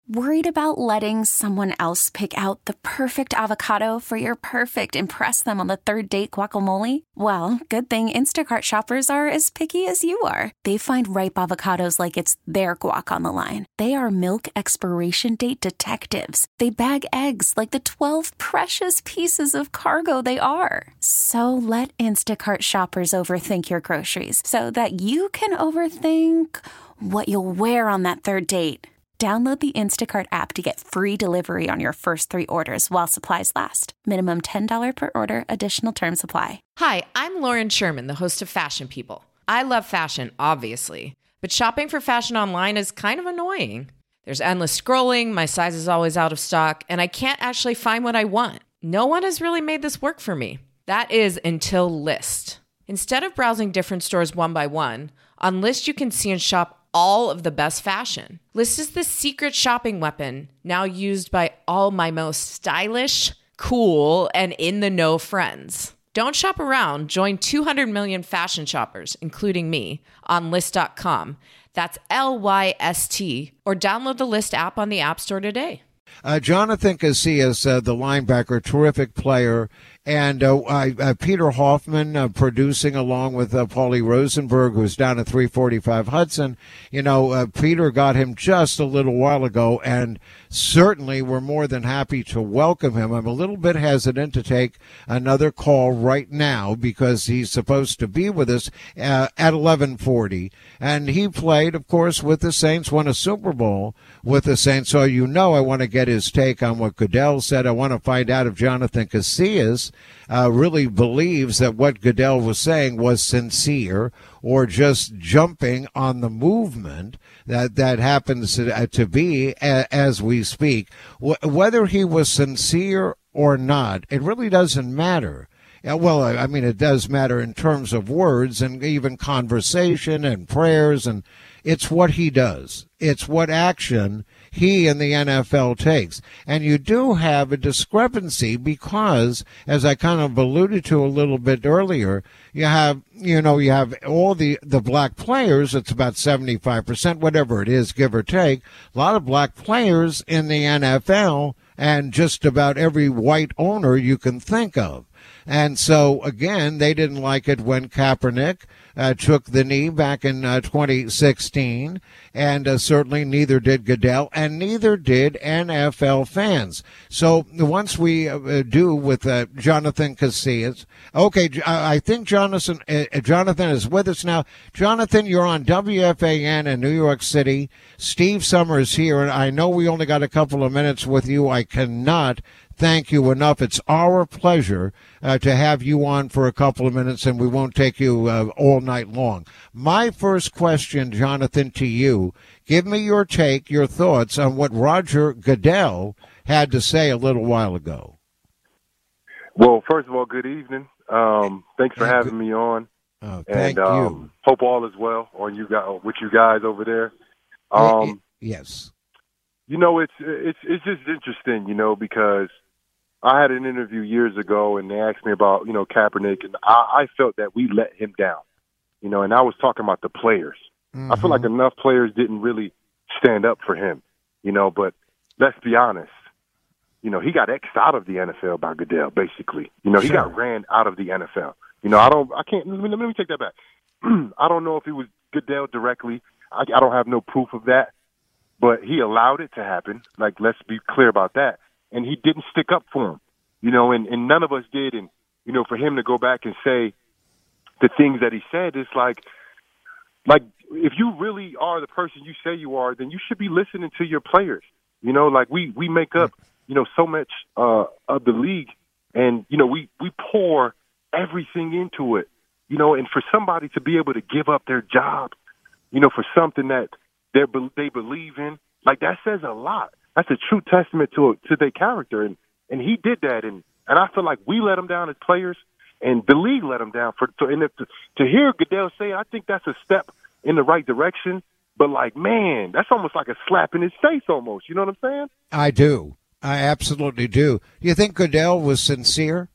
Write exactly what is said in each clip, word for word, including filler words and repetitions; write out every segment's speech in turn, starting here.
Worried about letting someone else pick out the perfect avocado for your perfect impress them on the third date guacamole? Well, good thing Instacart shoppers are as picky as you are. They find ripe avocados like it's their guac on the line. They are milk expiration date detectives. They bag eggs like the twelve precious pieces of cargo they are. So let Instacart shoppers overthink your groceries so that you can overthink what you'll wear on that third date. Download the Instacart app to get free delivery on your first three orders while supplies last. Minimum ten dollars per order. Additional terms apply. Hi, I'm Lauren Sherman, the host of Fashion People. I love fashion, obviously, but shopping for fashion online is kind of annoying. There's endless scrolling, my size is always out of stock, and I can't actually find what I want. No one has really made this work for me. That is until Lyst. Instead of browsing different stores one by one, on Lyst you can see and shop all of the best fashion. Lyst is the secret shopping weapon now used by all my most stylish, cool, and in-the-know friends. Don't shop around. Join two hundred million fashion shoppers, including me, on Lyst dot com. That's L Y S T. Or download the Lyst app on the App Store today. Uh, Jonathan Casillas, uh, the linebacker, terrific player, and uh, uh, Peter Hoffman uh, producing along with uh, Paulie Rosenberg, who's down at three forty-five Hudson. You know, uh, Peter got him just a little while ago, and certainly we're more than happy to welcome him. I'm a little bit hesitant to take another call right now because he's supposed to be with us uh, at eleven forty, and he played, of course, with the Saints, won a Super Bowl with the Saints, so you know I want to get his take on what Goodell said. I want to find out if Jonathan Casillas uh, really believes that what Goodell was saying was sincere or just jumping on the movement that, that happens to, uh, to be a, as we speak. W- whether he was sincere or not, it really doesn't matter. Yeah, well, I mean, it does matter in terms of words and even conversation and prayers, and it's what he does. It's what action he and the N F L takes. And you do have a discrepancy because, as I kind of alluded to a little bit earlier, you have, you know, you have all the, the black players. It's about seventy-five percent, whatever it is, give or take. A lot of black players in the N F L and just about every white owner you can think of. And so, again, they didn't like it when Kaepernick uh, took the knee back in uh, twenty sixteen, and uh, certainly neither did Goodell, and neither did N F L fans. So once we uh, do with uh, Jonathan Casillas, okay, I think Jonathan, uh, Jonathan is with us now. Jonathan, you're on W F A N in New York City. Steve Summers here, and I know we only got a couple of minutes with you. I cannot thank you enough. It's our pleasure uh, to have you on for a couple of minutes, and we won't take you uh, all night long. My first question, Jonathan, to you, give me your take, your thoughts on what Roger Goodell had to say a little while ago. Well, first of all, good evening. Um, thanks for having good. me on. Oh, thank and, um, you. Hope all is well on you guys, with you guys over there. Um, yes. You know, it's it's it's just interesting, you know, because I had an interview years ago, and they asked me about, you know, Kaepernick, and I, I felt that we let him down, you know, and I was talking about the players. Mm-hmm. I feel like enough players didn't really stand up for him, you know, but let's be honest, you know, he got X'd out of the N F L by Goodell, basically. You know, he sure. got ran out of the N F L. You know, I don't, I can't, let me, let me take that back. I don't know if it was Goodell directly. I, I don't have no proof of that, but he allowed it to happen. Like, let's be clear about that. And he didn't stick up for him, you know, and, and none of us did. And, you know, for him to go back and say the things that he said, it's like, like, if you really are the person you say you are, then you should be listening to your players. You know, like we, we make up, you know, so much uh, of the league, and, you know, we, we pour everything into it, you know, and for somebody to be able to give up their job, you know, for something that they they believe in, like, that says a lot. That's a true testament to to their character, and, and he did that, and, and I feel like we let him down as players, and the league let him down. For to, and if, to, to hear Goodell say, I think that's a step in the right direction, but, like, man, that's almost like a slap in his face almost. You know what I'm saying? I do. I absolutely do. Do you think Goodell was sincere?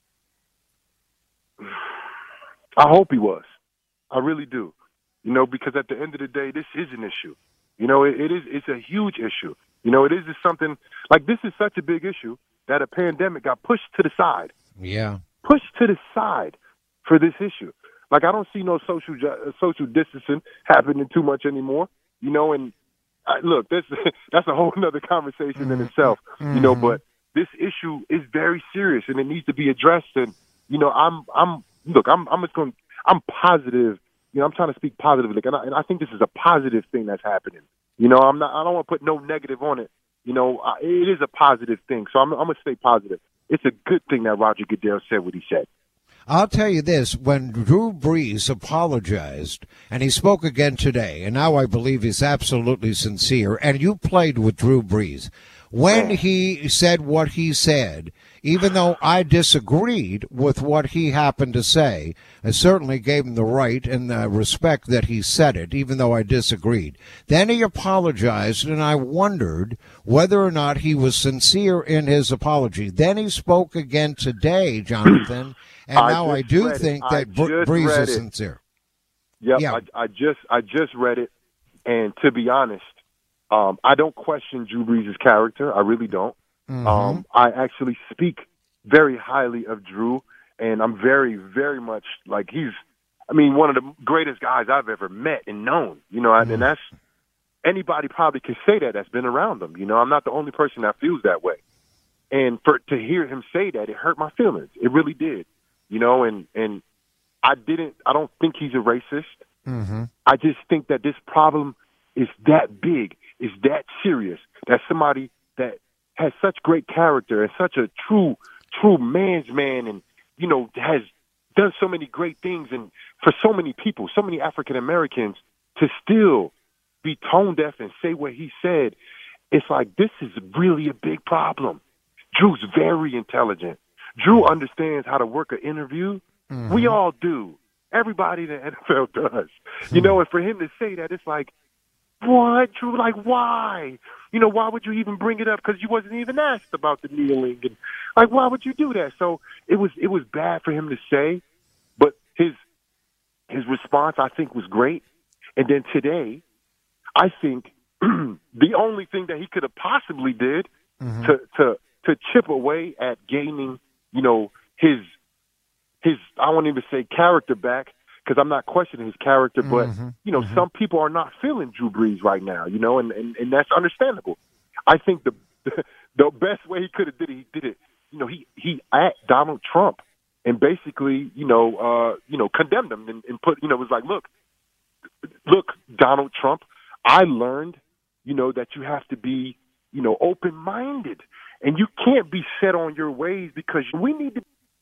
I hope he was. I really do. You know, because at the end of the day, this is an issue. You know, it, it is. It's a huge issue. You know, it is just something like this is such a big issue that a pandemic got pushed to the side. Yeah. Pushed to the side for this issue. Like, I don't see no social ju- social distancing happening too much anymore, you know, and I, look, this, that's a whole nother conversation mm-hmm. in itself, mm-hmm. you know, but this issue is very serious and it needs to be addressed. And, you know, I'm, I'm, look, I'm, I'm just going, I'm positive, you know, I'm trying to speak positively, and I, and I think this is a positive thing that's happening. You know, I'm not, I don't want to put no negative on it. You know, I, it is a positive thing. So I'm, I'm going to stay positive. It's a good thing that Roger Goodell said what he said. I'll tell you this, when Drew Brees apologized, and he spoke again today, and now I believe he's absolutely sincere, and you played with Drew Brees, when he said what he said, even though I disagreed with what he happened to say, I certainly gave him the right and the respect that he said it, even though I disagreed. Then he apologized, and I wondered whether or not he was sincere in his apology. Then he spoke again today, Jonathan, and I now I do think it. that Brees is sincere. Yep, yeah, I, I just I just read it, and to be honest, um, I don't question Drew Brees' character. I really don't. Mm-hmm. Um, I actually speak very highly of Drew, and I'm very, very much like he's, I mean, one of the greatest guys I've ever met and known. You know, mm-hmm. and that's anybody probably can say that that's been around him. You know, I'm not the only person that feels that way. And for to hear him say that, it hurt my feelings. It really did. You know, and, and I didn't, I don't think he's a racist. Mm-hmm. I just think that this problem is that big, is that serious, that somebody that has such great character and such a true, true man's man and, you know, has done so many great things and for so many people, so many African Americans to still be tone deaf and say what he said, it's like this is really a big problem. Drew's very intelligent. Drew understands how to work an interview. Mm-hmm. We all do. Everybody in the N F L does. Mm-hmm. You know, and for him to say that, it's like, what, Drew? Like, why? You know, why would you even bring it up? Because you wasn't even asked about the kneeling. And, like, why would you do that? So it was it was bad for him to say, but his his response, I think, was great. And then today, I think the only thing that he could have possibly did mm-hmm. to, to to chip away at gaining, you know, his, his I won't even say character back because I'm not questioning his character, but, mm-hmm. you know, mm-hmm. some people are not feeling Drew Brees right now, you know, and, and, and that's understandable. I think the, the the best way he could have did it, he did it, you know, he, he at Donald Trump and basically, you know, uh, you know, condemned him and, and put, you know, was like, look, look, Donald Trump, I learned, you know, that you have to be, you know, open-minded. And you can't be set on your ways because we need to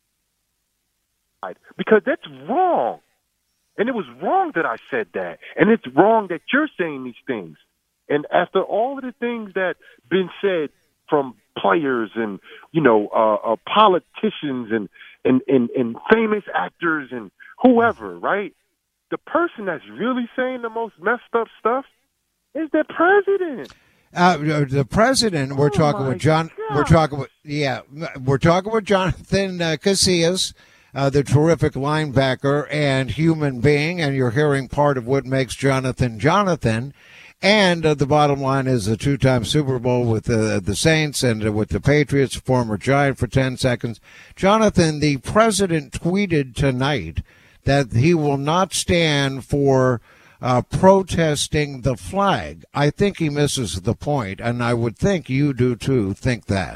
because that's wrong. And it was wrong that I said that. And it's wrong that you're saying these things. And after all of the things that been said from players and, you know, uh, uh, politicians and, and, and, and famous actors and whoever, right? The person that's really saying the most messed up stuff is the president. Uh, the president, we're oh talking with John, God. we're talking with, yeah, we're talking with Jonathan uh, Casillas, uh, the terrific linebacker and human being, and you're hearing part of what makes Jonathan Jonathan. And uh, the bottom line is a two-time Super Bowl with uh, the Saints and uh, with the Patriots, former Giant for ten seconds. Jonathan, the president tweeted tonight that he will not stand for Uh, protesting the flag. I think he misses the point, and I would think you do too. Think that.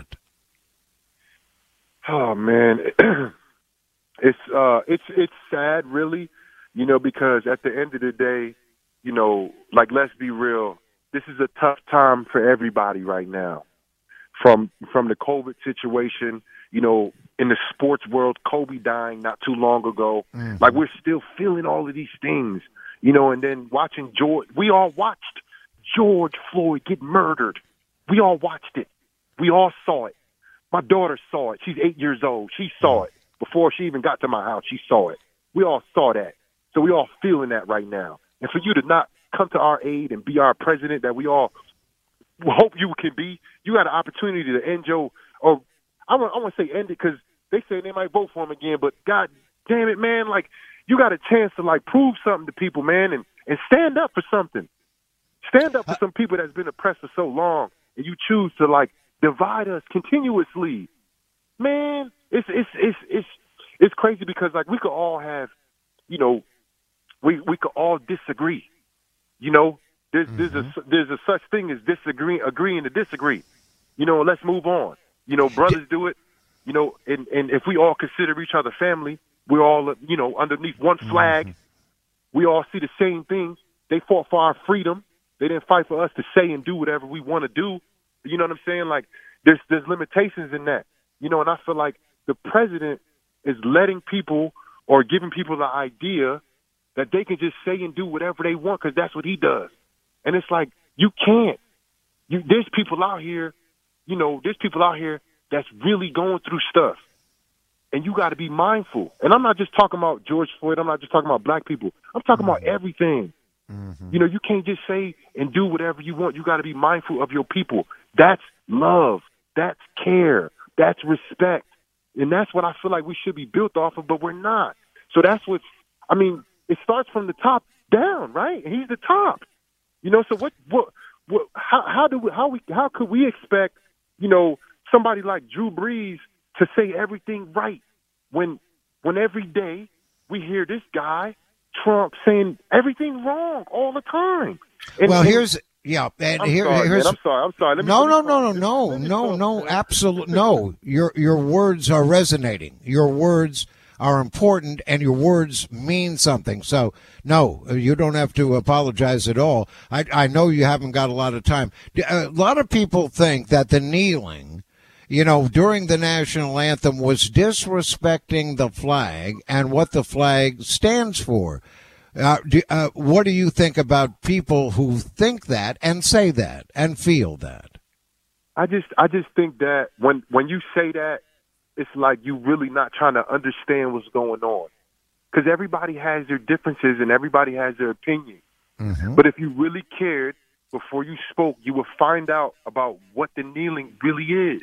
Oh man, it's uh, it's it's sad, really, you know, because at the end of the day, you know, like let's be real, this is a tough time for everybody right now. From from the COVID situation, you know, in the sports world, Kobe dying not too long ago, mm-hmm. like we're still feeling all of these things. You know, and then watching George, we all watched George Floyd get murdered. We all watched it. We all saw it. My daughter saw it. She's eight years old. She saw it. Before she even got to my house, she saw it. We all saw that. So we all feeling that right now. And for you to not come to our aid and be our president that we all hope you can be, you got an opportunity to end your, or I want, I want to say end it because they say they might vote for him again, but God damn it, man, like, you got a chance to, like, prove something to people, man, and, and stand up for something. Stand up for some people that's been oppressed for so long and you choose to like divide us continuously. Man, it's it's it's it's it's crazy because like we could all have, you know, we we could all disagree. You know, there's mm-hmm. there's a there's a such thing as disagreeing agreeing to disagree. You know, let's move on. You know, brothers do it. You know, and and if we all consider each other family, we're all, you know, underneath one flag. Mm-hmm. We all see the same things. They fought for our freedom. They didn't fight for us to say and do whatever we want to do. You know what I'm saying? Like, there's there's limitations in that. You know, and I feel like the president is letting people or giving people the idea that they can just say and do whatever they want because that's what he does. And it's like, you can't. You, there's people out here, you know, there's people out here that's really going through stuff. And you got to be mindful. And I'm not just talking about George Floyd. I'm not just talking about black people. I'm talking mm-hmm. about everything. Mm-hmm. You know, you can't just say and do whatever you want. You got to be mindful of your people. That's love. That's care. That's respect. And that's what I feel like we should be built off of, but we're not. So that's what, I mean, it starts from the top down, right? And he's the top. You know, so what, what, what how, how do we, how we, how could we expect, you know, somebody like Drew Brees to say everything right when when every day we hear this guy, Trump, saying everything wrong all the time? And, well, and, here's yeah, and I'm here, sorry, here's man, I'm sorry, I'm sorry. Let me, no, let me no, talk, no, no, no, no, talk, no, man. absolutely no. Your your words are resonating. Your words are important, and your words mean something. So, no, you don't have to apologize at all. I I know you haven't got a lot of time. A lot of people think that the kneeling, you know, during the national anthem was disrespecting the flag and what the flag stands for. Uh, do, uh, what do you think about people who think that and say that and feel that? I just, I just think that when when you say that, it's like you really not trying to understand what's going on, because everybody has their differences and everybody has their opinion. Mm-hmm. But if you really cared before you spoke, you would find out about what the kneeling really is.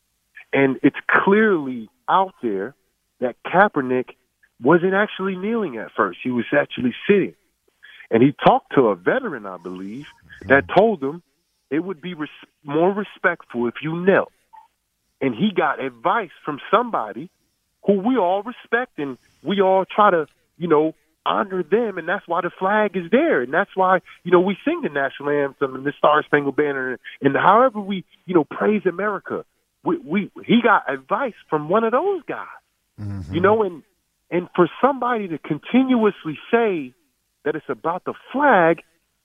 And it's clearly out there that Kaepernick wasn't actually kneeling at first. He was actually sitting. And he talked to a veteran, I believe, that told him it would be res- more respectful if you knelt. And he got advice from somebody who we all respect and we all try to, you know, honor them. And that's why the flag is there. And that's why, you know, we sing the national anthem and the Star Spangled Banner and however we, you know, praise America. We, we he got advice from one of those guys, mm-hmm. you know, and and for somebody to continuously say that it's about the flag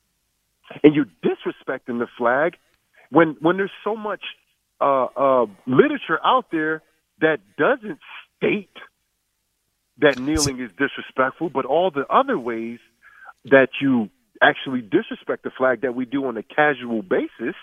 and you're disrespecting the flag when when there's so much uh, uh, literature out there that doesn't state that kneeling is disrespectful, but all the other ways that you actually disrespect the flag that we do on a casual basis.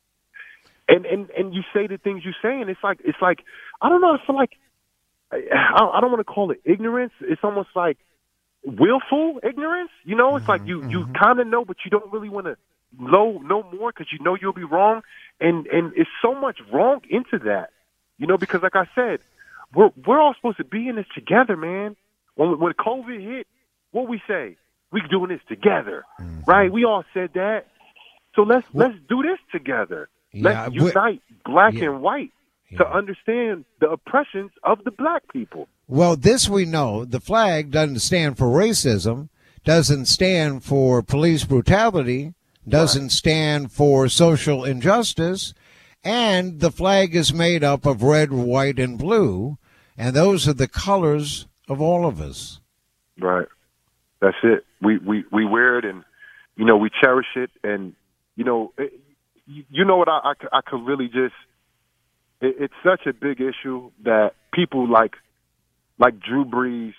And, and and you say the things you say, and it's like it's like I don't know. I feel like I, I don't want to call it ignorance. It's almost like willful ignorance. You know, it's mm-hmm, like you, mm-hmm. you kind of know, but you don't really want to know know more because you know you'll be wrong. And and it's so much wrong into that. You know, because like I said, we're we're all supposed to be in this together, man. When when COVID hit, what we say? We doing this together, mm-hmm. right? We all said that. So let's well, let's do this together. Yeah, let's unite black yeah, and white yeah. to understand the oppressions of the black people. Well, this we know. The flag doesn't stand for racism, doesn't stand for police brutality, doesn't right. stand for social injustice, and the flag is made up of red, white, and blue, and those are the colors of all of us. Right. That's it. We we, we wear it, and, you know, we cherish it, and, you know, it, you know what I, I, I could really just it, it's such a big issue that people like like Drew Brees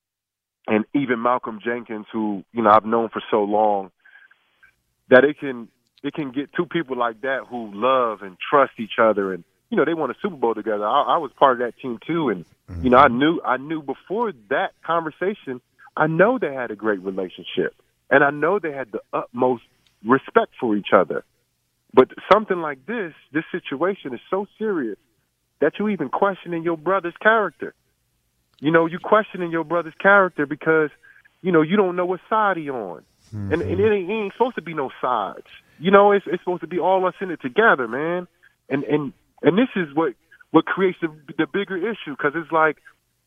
and even Malcolm Jenkins, who, you know, I've known for so long, that it can it can get two people like that who love and trust each other, and, you know, they won a Super Bowl together. I, I was part of that team too, and mm-hmm. you know, I knew I knew before that conversation, I know they had a great relationship, and I know they had the utmost respect for each other. But something like this, this situation is so serious that you even questioning your brother's character. You know, you questioning your brother's character because, you know, you don't know what side he on. Mm-hmm. And, and it ain't, it ain't supposed to be no sides. You know, it's, it's supposed to be all us in it together, man. And and and this is what what creates the the bigger issue, because it's like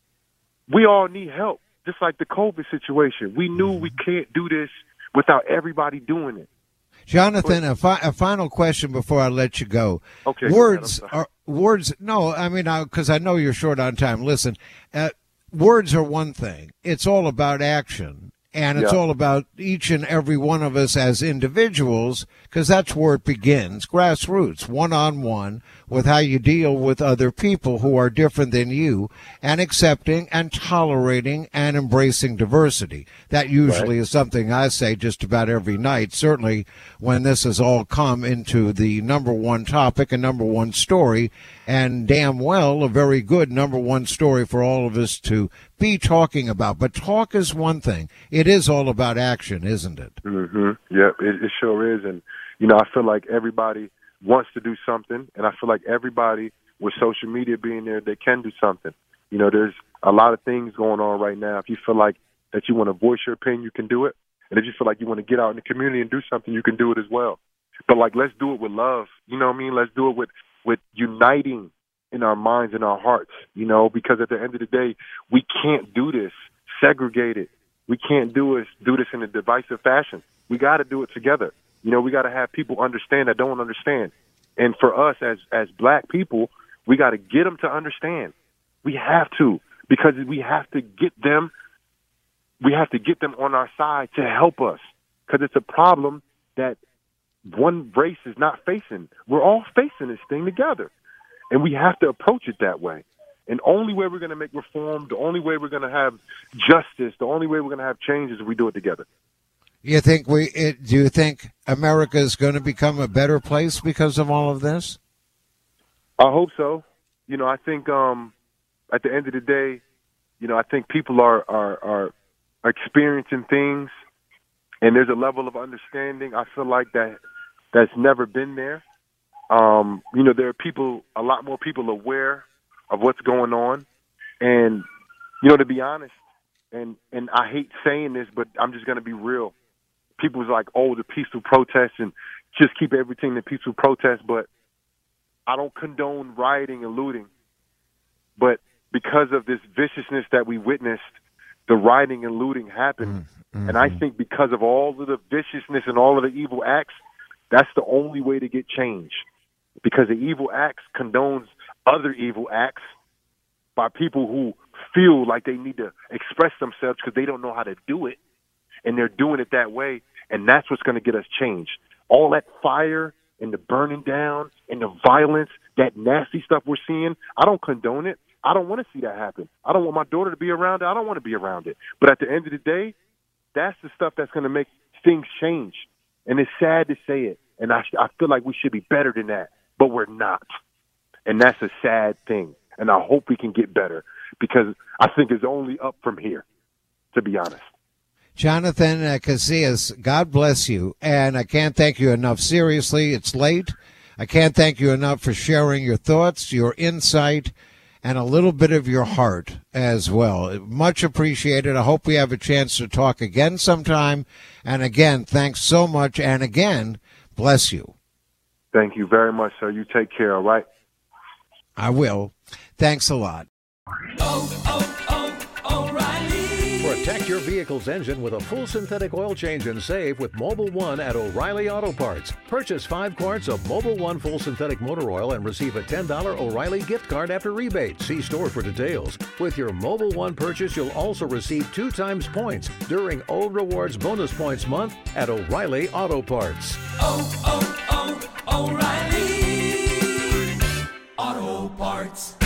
we all need help, just like the COVID situation. We knew we can't do this without everybody doing it. Jonathan, a, fi- a final question before I let you go. Okay. Words are words. No, I mean, because I, I know you're short on time. Listen, uh, words are one thing. It's all about action. And it's yeah. all about each and every one of us as individuals, because that's where it begins, grassroots, one-on-one, with how you deal with other people who are different than you, and accepting and tolerating and embracing diversity. That usually right. is something I say just about every night, certainly when this has all come into the number one topic and number one story, and damn well a very good number one story for all of us to be talking about. But talk is one thing. It is all about action, isn't it? Mm-hmm. Yeah, it, it sure is. And, you know, I feel like everybody wants to do something, and I feel like everybody with social media being there, they can do something. You know, there's a lot of things going on right now. If you feel like that you want to voice your opinion, you can do it. And if you feel like you want to get out in the community and do something, you can do it as well. But, like, let's do it with love. You know what I mean? Let's do it with, with uniting in our minds and our hearts, you know, because at the end of the day, we can't do this segregated. We can't do this, do this in a divisive fashion. We got to do it together. You know, we got to have people understand that don't understand. And for us as, as black people, we got to get them to understand. We have to, because we have to get them, we have to get them on our side to help us, because it's a problem that one race is not facing. We're all facing this thing together. And we have to approach it that way. And the only way we're going to make reform, the only way we're going to have justice, the only way we're going to have change is if we do it together. You think we? It, do you think America is going to become a better place because of all of this? I hope so. You know, I think um, at the end of the day, you know, I think people are, are, are experiencing things, and there's a level of understanding, I feel like, that that's never been there. Um, you know, there are people, a lot more people aware of what's going on. And, you know, to be honest, and, and I hate saying this, but I'm just going to be real. People's like, oh, the peaceful protests, and just keep everything in peaceful protests. But I don't condone rioting and looting. But because of this viciousness that we witnessed, the rioting and looting happened. Mm-hmm. And I think because of all of the viciousness and all of the evil acts, that's the only way to get change. Because the evil acts condones other evil acts by people who feel like they need to express themselves because they don't know how to do it, and they're doing it that way, and that's what's going to get us change. All that fire and the burning down and the violence, that nasty stuff we're seeing, I don't condone it. I don't want to see that happen. I don't want my daughter to be around it. I don't want to be around it. But at the end of the day, that's the stuff that's going to make things change. And it's sad to say it, and I, I feel like we should be better than that. But we're not. And that's a sad thing. And I hope we can get better, because I think it's only up from here, to be honest. Jonathan uh, Casillas, God bless you. And I can't thank you enough. Seriously, it's late. I can't thank you enough for sharing your thoughts, your insight, and a little bit of your heart as well. Much appreciated. I hope we have a chance to talk again sometime. And again, thanks so much. And again, bless you. Thank you very much, sir. You take care, all right? I will. Thanks a lot. Oh, oh, oh, O'Reilly. Protect your vehicle's engine with a full synthetic oil change and save with Mobil one at O'Reilly Auto Parts. Purchase five quarts of Mobil one full synthetic motor oil and receive a ten dollars O'Reilly gift card after rebate. See store for details. With your Mobil one purchase, you'll also receive two times points during O Rewards Bonus Points Month at O'Reilly Auto Parts. Oh, oh, oh, O'Reilly Auto Parts.